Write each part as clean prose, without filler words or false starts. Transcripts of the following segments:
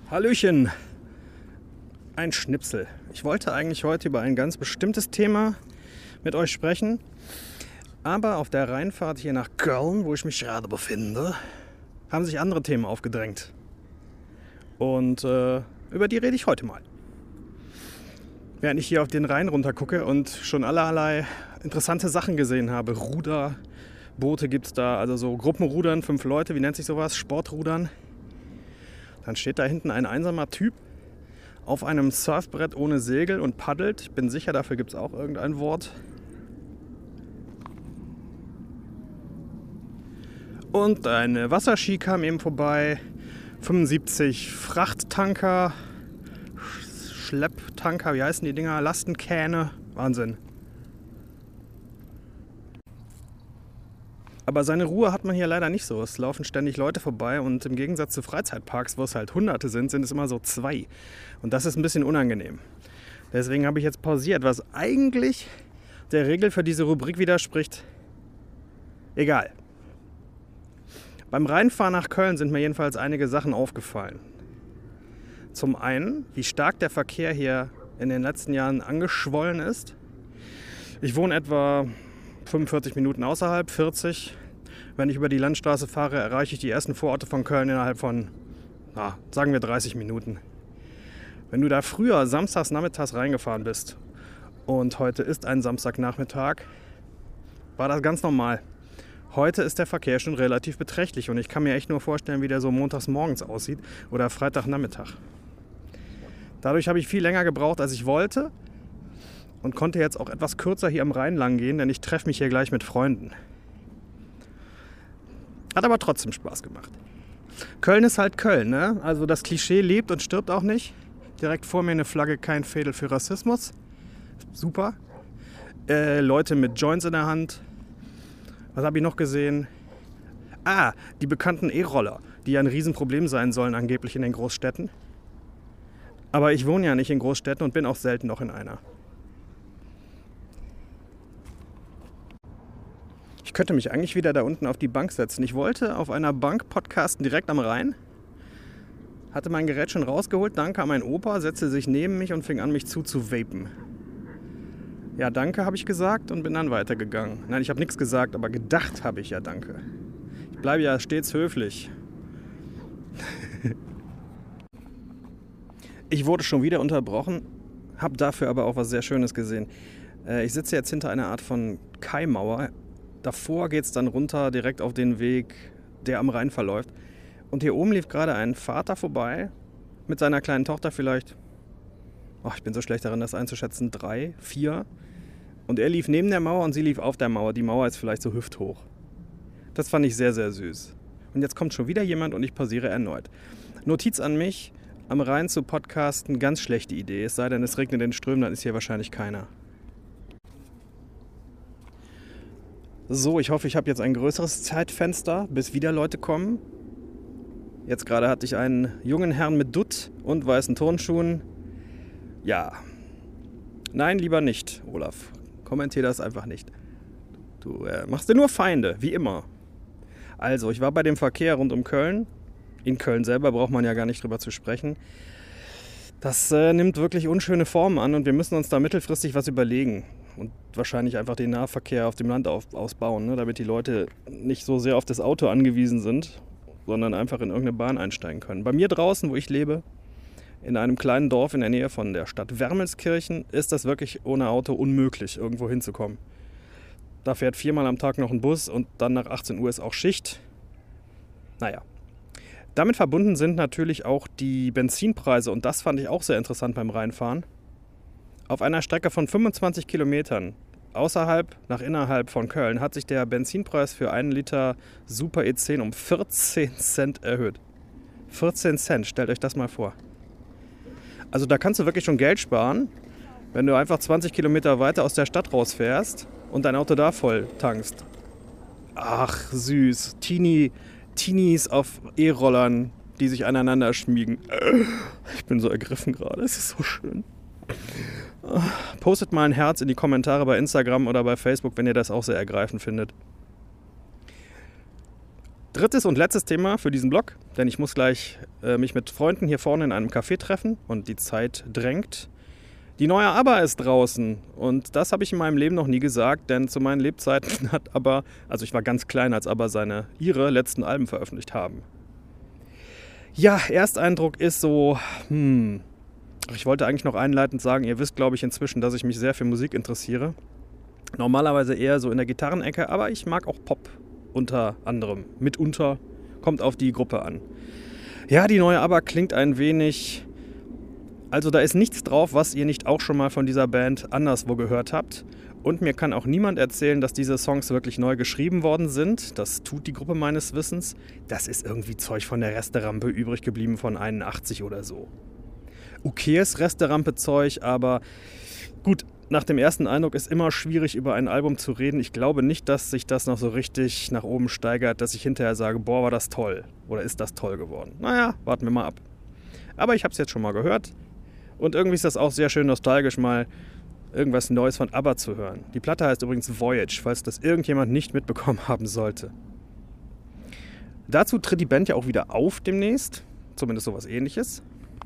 Hallöchen, ein Schnipsel. Ich wollte eigentlich heute über ein ganz bestimmtes Thema mit euch sprechen, aber auf der Rheinfahrt hier nach Köln, wo ich mich gerade befinde, haben sich andere Themen aufgedrängt. Und über die rede ich heute mal. Während ich hier auf den Rhein runter gucke und schon allerlei interessante Sachen gesehen habe. Ruderboote gibt es da, also so Gruppenrudern, 5 Leute, wie nennt sich sowas? Sportrudern. Dann steht da hinten ein einsamer Typ auf einem Surfbrett ohne Segel und paddelt. Ich bin sicher, dafür gibt es auch irgendein Wort. Und eine Wasserski kam eben vorbei. 75 Frachttanker, Schlepptanker, wie heißen die Dinger? Lastenkähne. Wahnsinn. Aber seine Ruhe hat man hier leider nicht so. Es laufen ständig Leute vorbei und im Gegensatz zu Freizeitparks, wo es halt Hunderte sind, sind es immer so 2. Und das ist ein bisschen unangenehm. Deswegen habe ich jetzt pausiert, was eigentlich der Regel für diese Rubrik widerspricht. Egal. Beim Reinfahren nach Köln sind mir jedenfalls einige Sachen aufgefallen. Zum einen, wie stark der Verkehr hier in den letzten Jahren angeschwollen ist. Ich wohne etwa 45 Minuten außerhalb, 40. Wenn ich über die Landstraße fahre, erreiche ich die ersten Vororte von Köln innerhalb von, sagen wir 30 Minuten. Wenn du da früher samstags nachmittags reingefahren bist und heute ist ein Samstagnachmittag, war das ganz normal. Heute ist der Verkehr schon relativ beträchtlich und ich kann mir echt nur vorstellen, wie der so montags morgens aussieht oder Freitagnachmittag. Dadurch habe ich viel länger gebraucht, als ich wollte. Und konnte jetzt auch etwas kürzer hier am Rhein lang gehen, denn ich treffe mich hier gleich mit Freunden. Hat aber trotzdem Spaß gemacht. Köln ist halt Köln, ne? Also das Klischee lebt und stirbt auch nicht. Direkt vor mir eine Flagge, kein Fädel für Rassismus. Super. Leute mit Joints in der Hand. Was habe ich noch gesehen? Die bekannten E-Roller, die ja ein Riesenproblem sein sollen angeblich in den Großstädten. Aber ich wohne ja nicht in Großstädten und bin auch selten noch in einer. Ich könnte mich eigentlich wieder da unten auf die Bank setzen. Ich wollte auf einer Bank podcasten direkt am Rhein. Hatte mein Gerät schon rausgeholt. Danke an meinen Opa, setzte sich neben mich und fing an, mich zu vapen. Ja, danke, habe ich gesagt und bin dann weitergegangen. Nein, ich habe nichts gesagt, aber gedacht habe ich ja danke. Ich bleibe ja stets höflich. Ich wurde schon wieder unterbrochen, habe dafür aber auch was sehr Schönes gesehen. Ich sitze jetzt hinter einer Art von Kaimauer. Davor geht es dann runter direkt auf den Weg, der am Rhein verläuft. Und hier oben lief gerade ein Vater vorbei mit seiner kleinen Tochter vielleicht. Ich bin so schlecht darin, das einzuschätzen. 3, 4. Und er lief neben der Mauer und sie lief auf der Mauer. Die Mauer ist vielleicht so hüfthoch. Das fand ich sehr, sehr süß. Und jetzt kommt schon wieder jemand und ich pausiere erneut. Notiz an mich, am Rhein zu podcasten, ganz schlechte Idee. Es sei denn, es regnet in Strömen, dann ist hier wahrscheinlich keiner. So, ich hoffe, ich habe jetzt ein größeres Zeitfenster, bis wieder Leute kommen. Jetzt gerade hatte ich einen jungen Herrn mit Dutt und weißen Turnschuhen. Ja. Nein, lieber nicht, Olaf. Kommentier das einfach nicht. Du machst dir nur Feinde, wie immer. Also, ich war bei dem Verkehr rund um Köln. In Köln selber braucht man ja gar nicht drüber zu sprechen. Das nimmt wirklich unschöne Formen an und wir müssen uns da mittelfristig was überlegen. Und wahrscheinlich einfach den Nahverkehr auf dem Land ausbauen, ne, damit die Leute nicht so sehr auf das Auto angewiesen sind, sondern einfach in irgendeine Bahn einsteigen können. Bei mir draußen, wo ich lebe, in einem kleinen Dorf in der Nähe von der Stadt Wermelskirchen, ist das wirklich ohne Auto unmöglich, irgendwo hinzukommen. Da fährt 4-mal am Tag noch ein Bus und dann nach 18 Uhr ist auch Schicht. Naja. Damit verbunden sind natürlich auch die Benzinpreise und das fand ich auch sehr interessant beim Rheinfahren. Auf einer Strecke von 25 Kilometern außerhalb nach innerhalb von Köln hat sich der Benzinpreis für 1 Liter Super E10 um 14 Cent erhöht. 14 Cent, stellt euch das mal vor. Also da kannst du wirklich schon Geld sparen, wenn du einfach 20 Kilometer weiter aus der Stadt rausfährst und dein Auto da voll tankst. Ach, süß. Teenies auf E-Rollern, die sich aneinander schmiegen. Ich bin so ergriffen gerade, es ist so schön. Postet mal ein Herz in die Kommentare bei Instagram oder bei Facebook, wenn ihr das auch sehr ergreifend findet. Drittes und letztes Thema für diesen Blog, denn ich muss gleich mich mit Freunden hier vorne in einem Café treffen und die Zeit drängt. Die neue ABBA ist draußen und das habe ich in meinem Leben noch nie gesagt, denn zu meinen Lebzeiten hat ABBA, also ich war ganz klein, als ABBA ihre letzten Alben veröffentlicht haben. Ja, Ersteindruck ist so, ich wollte eigentlich noch einleitend sagen, ihr wisst, glaube ich, inzwischen, dass ich mich sehr für Musik interessiere. Normalerweise eher so in der Gitarrenecke, aber ich mag auch Pop unter anderem. Mitunter, kommt auf die Gruppe an. Ja, die neue ABBA klingt ein wenig... Also da ist nichts drauf, was ihr nicht auch schon mal von dieser Band anderswo gehört habt. Und mir kann auch niemand erzählen, dass diese Songs wirklich neu geschrieben worden sind. Das tut die Gruppe meines Wissens. Das ist irgendwie Zeug von der Resterampe übrig geblieben von 81 oder so. Okayes Resterampe-Zeug, aber gut, nach dem ersten Eindruck ist immer schwierig, über ein Album zu reden. Ich glaube nicht, dass sich das noch so richtig nach oben steigert, dass ich hinterher sage, boah, war das toll. Oder ist das toll geworden? Naja, warten wir mal ab. Aber ich habe es jetzt schon mal gehört. Und irgendwie ist das auch sehr schön nostalgisch, mal irgendwas Neues von ABBA zu hören. Die Platte heißt übrigens Voyage, falls das irgendjemand nicht mitbekommen haben sollte. Dazu tritt die Band ja auch wieder auf demnächst. Zumindest sowas Ähnliches.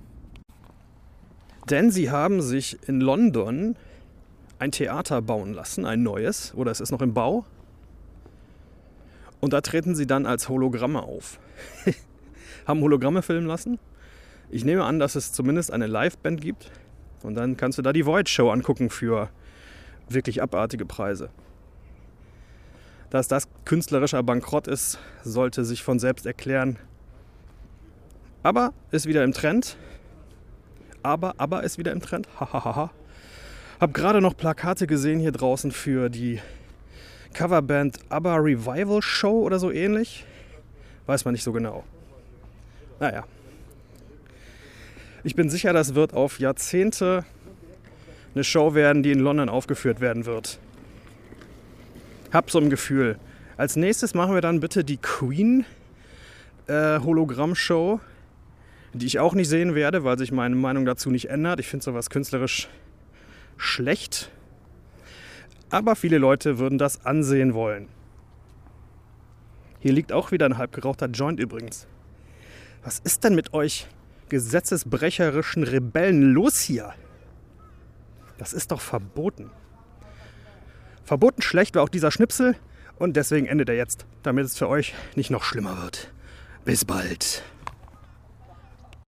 Denn sie haben sich in London ein Theater bauen lassen, ein neues. Oder es ist noch im Bau. Und da treten sie dann als Hologramme auf. Haben Hologramme filmen lassen. Ich nehme an, dass es zumindest eine Liveband gibt und dann kannst du da die Void-Show angucken für wirklich abartige Preise. Dass das künstlerischer Bankrott ist, sollte sich von selbst erklären. Aber ist wieder im Trend. Aber ist wieder im Trend. Hahaha. Hab gerade noch Plakate gesehen hier draußen für die Coverband ABBA Revival Show oder so ähnlich. Weiß man nicht so genau. Naja. Ich bin sicher, das wird auf Jahrzehnte eine Show werden, die in London aufgeführt werden wird. Hab so ein Gefühl. Als nächstes machen wir dann bitte die Queen Hologramm-Show, die ich auch nicht sehen werde, weil sich meine Meinung dazu nicht ändert. Ich finde sowas künstlerisch schlecht. Aber viele Leute würden das ansehen wollen. Hier liegt auch wieder ein halb gerauchter Joint übrigens. Was ist denn mit euch gesetzesbrecherischen Rebellen los hier? Das ist doch verboten. Verboten schlecht war auch dieser Schnipsel und deswegen endet er jetzt, damit es für euch nicht noch schlimmer wird. Bis bald.